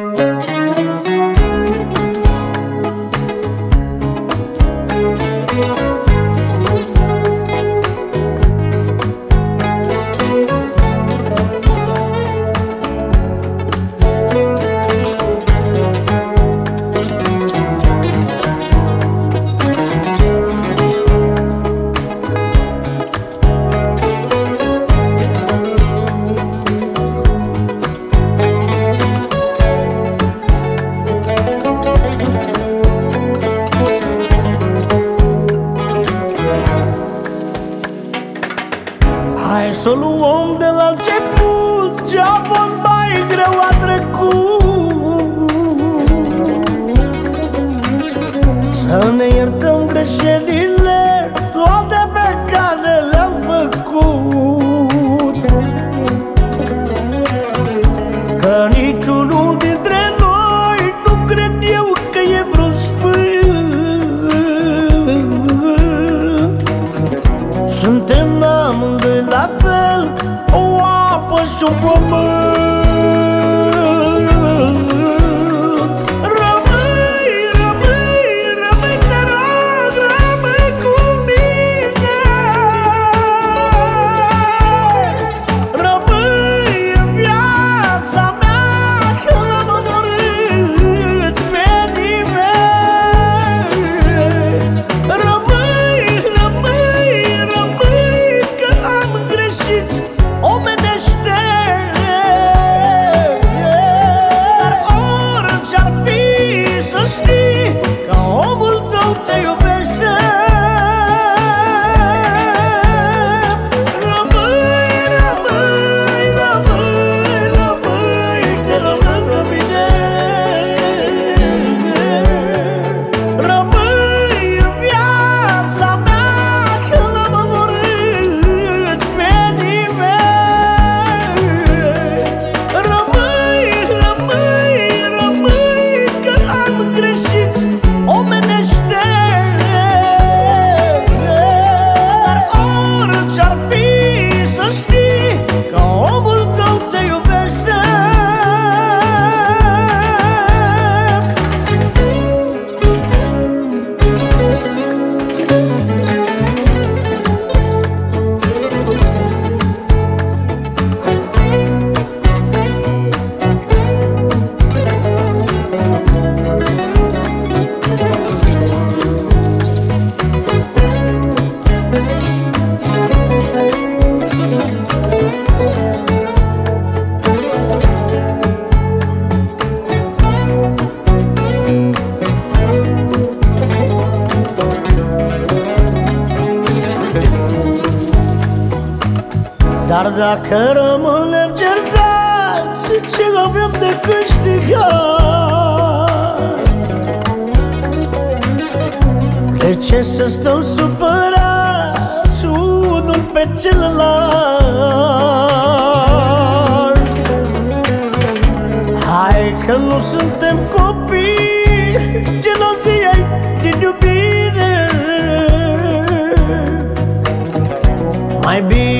Hai să luăm de la început, ce-a fost mai greu a trecut. Să ne iertăm greșelile, toate pe care le-am făcut. Că niciunul dintre noi nu cred eu că e vreun sfânt. Suntem amândoi la fel, o apă și un pământ. Rămâi, rămâi, rămâi, te rog, rămâi cu mine. Rămâi în viața mea, că l-am omorât pe nimeni. Rămâi, rămâi, rămâi, că am greșit omenește. Dar orice-ar fi, să știi că omul tău te iubește. Rămâi, rămâi, rămâi, rămâi, te rog lângă mine. Rămâi în viața mea, că l-am omorât pe nimeni. Rămâi, rămâi, rămâi, că am greșit omenește. Dar orice-ar fi, să știi că omul tău te iubește. Dar dacă rămânem certați, ce avem de câștigat? De ce să stăm supărați unul pe celălalt? Hai că nu suntem copii, gelozia-i din iubire. Mai bine